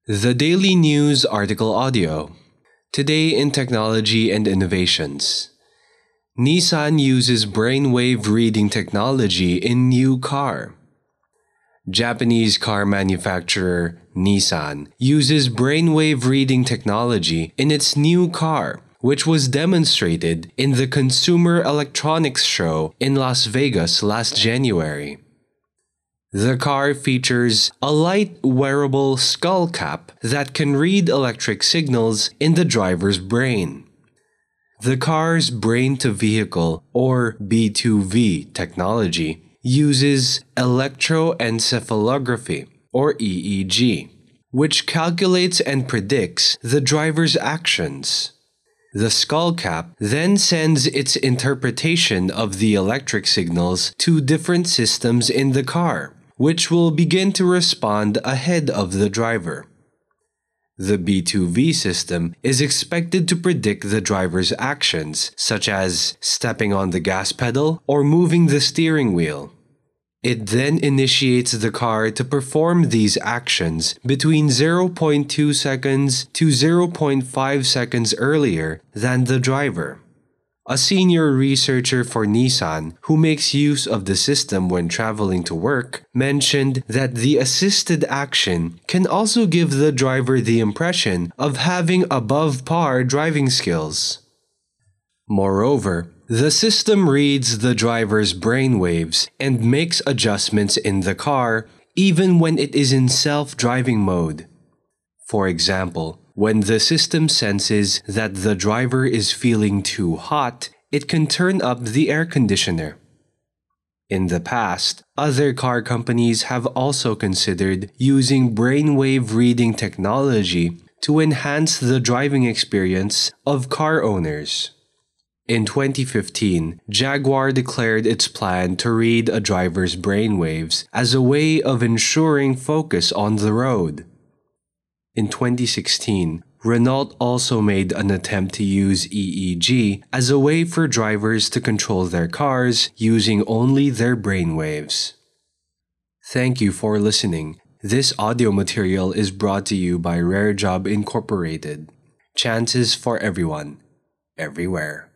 The Daily News Article Audio. Today in Technology and Innovations. Nissan uses brainwave reading technology in new car. Japanese car manufacturer Nissan uses brainwave reading technology in its new car, which was demonstrated in the Consumer Electronics Show in Las Vegas last January. The car features a light wearable skull cap that can read electric signals in the driver's brain. The car's brain-to-vehicle or B2V technology uses electroencephalography or EEG, which calculates and predicts the driver's actions. The skull cap then sends its interpretation of the electric signals to different systems in the car, which will begin to respond ahead of the driver. The B2V system is expected to predict the driver's actions, such as stepping on the gas pedal or moving the steering wheel. It then initiates the car to perform these actions between 0.2 seconds to 0.5 seconds earlier than the driver. A senior researcher for Nissan, who makes use of the system when traveling to work, mentioned that the assisted action can also give the driver the impression of having above-par driving skills. Moreover, the system reads the driver's brainwaves and makes adjustments in the car even when it is in self-driving mode. For example, when the system senses that the driver is feeling too hot, it can turn up the air conditioner. In the past, other car companies have also considered using brainwave reading technology to enhance the driving experience of car owners. In 2015, Jaguar declared its plan to read a driver's brainwaves as a way of ensuring focus on the road. In 2016, Renault also made an attempt to use EEG as a way for drivers to control their cars using only their brainwaves. Thank you for listening. This audio material is brought to you by Rare Job Incorporated. Chances for everyone, everywhere.